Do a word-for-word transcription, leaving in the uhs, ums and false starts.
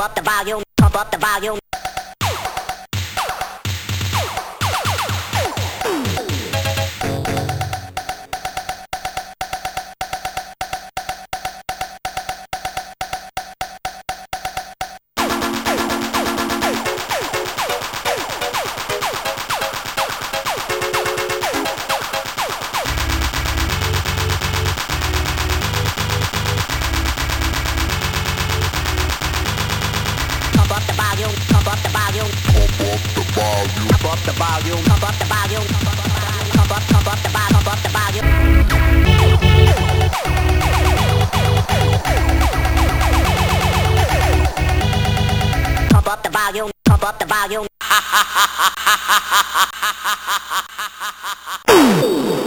up the volume, pump up the volume. Pump up the volume, pump up the volume, pump up the volume, pump up the volume, pump up, pump up the volume, pump up the volume. Pump up the volume, pump up the volume.